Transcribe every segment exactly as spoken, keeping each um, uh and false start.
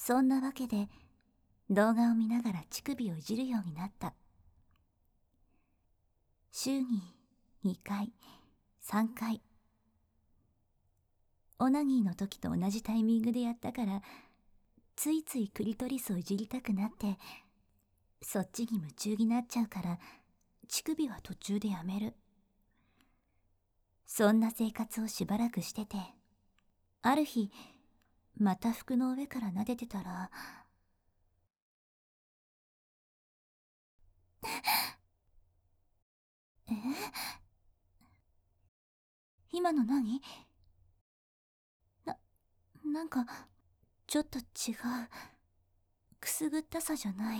そんなわけで動画を見ながら乳首をいじるようになった。週ににかい、さんかい。オナニーの時と同じタイミングでやったから、ついついクリトリスをいじりたくなって、そっちに夢中になっちゃうから乳首は途中でやめる。そんな生活をしばらくしてて、ある日また服の上から撫でてたらえ今の何？な、なんかちょっと違う。くすぐったさじゃない。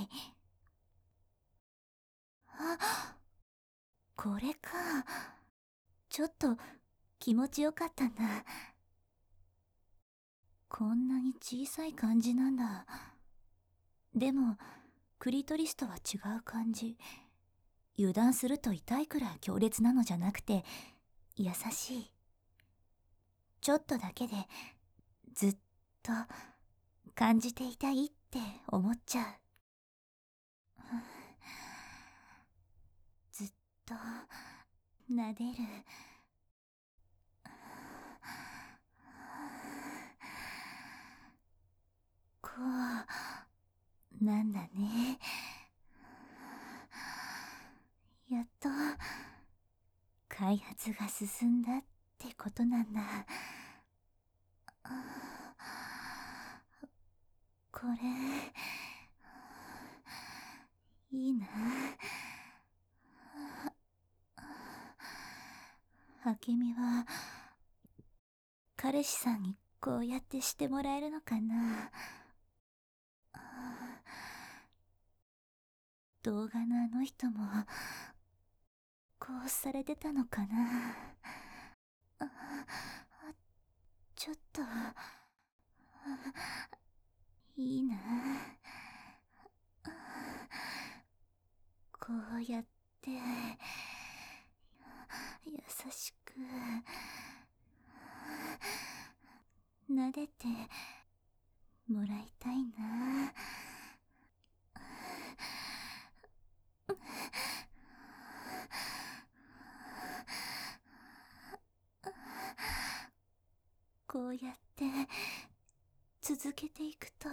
あ、これか。ちょっと気持ちよかったんだ。こんなに小さい感じなんだ。でもクリトリスとは違う感じ。油断すると痛いくらい強烈なのじゃなくて優しい。ちょっとだけでずっと感じていたいって思っちゃう。ずっと撫でる。こうなんだね。やっと開発が進んだってことなんだ。これいいな。明美は彼氏さんにこうやってしてもらえるのかな。動画のあの人もこうされてたのかな。あ、ちょっといいな。こうやって優しく撫でてもらいたいな。こうやって続けていくと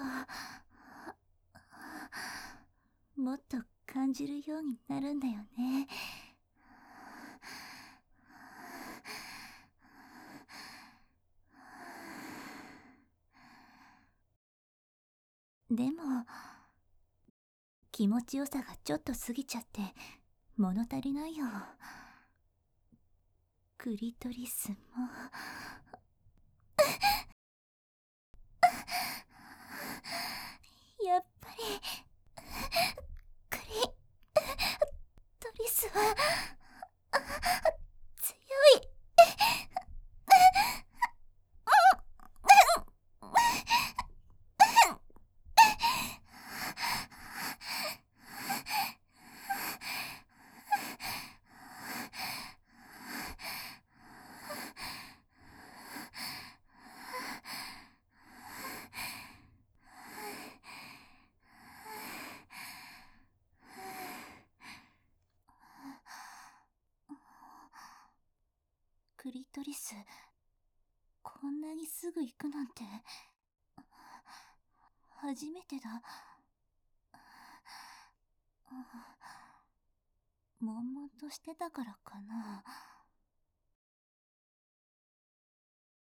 もっと感じるようになるんだよね。でも気持ちよさがちょっと過ぎちゃって物足りないよ。クリトリスもやっぱりクリトリスは強い。クリトリスこんなにすぐ行くなんて初めてだ。悶々としてたからかな。